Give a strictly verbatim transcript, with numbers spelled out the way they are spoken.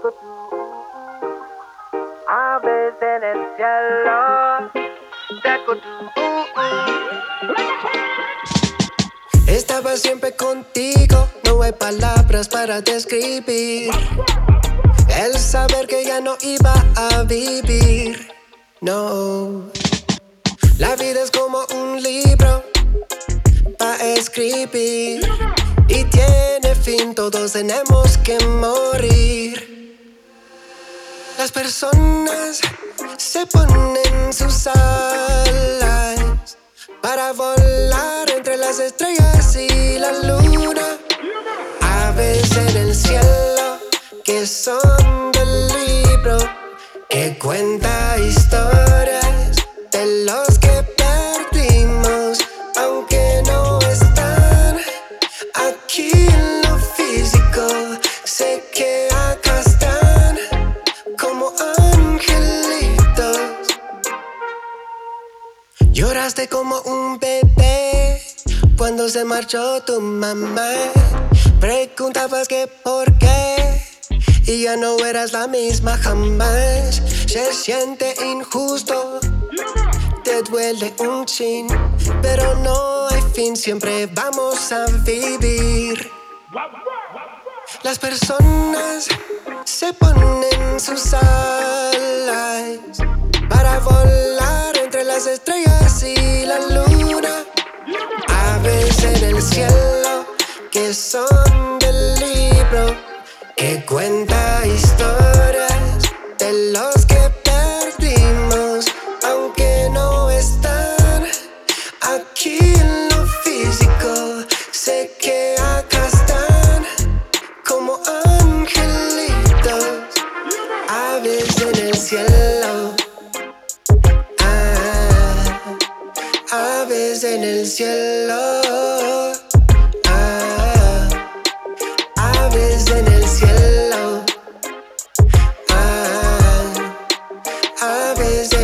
Aves en el cielo. Estaba siempre contigo, no hay palabras para describir el saber que ya no iba a vivir. No, la vida es como un libro pa' escribir y tiene fin, todos tenemos que morir. Las personas se ponen sus alas para volar entre las estrellas y la luna. Aves en el cielo que son del libro que cuenta historias de los que perdimos, aunque no están aquí en lo físico. Sé que acá están como angelitos. Lloraste como un bebé cuando se marchó tu mamá. Preguntabas que por qué y ya no eras la misma jamás. Se siente injusto, te duele un chin, pero no hay fin, siempre vamos a vivir. Las personas se ponen sus alas para volar entre las estrellas y la luna. Aves en el cielo que son del libro que cuenta historias de los que perdimos, aunque no están aquí en lo físico. Sé que acá están como angelitos. Aves en el cielo, ah, aves en el cielo. Aves en el cielo, ah, aves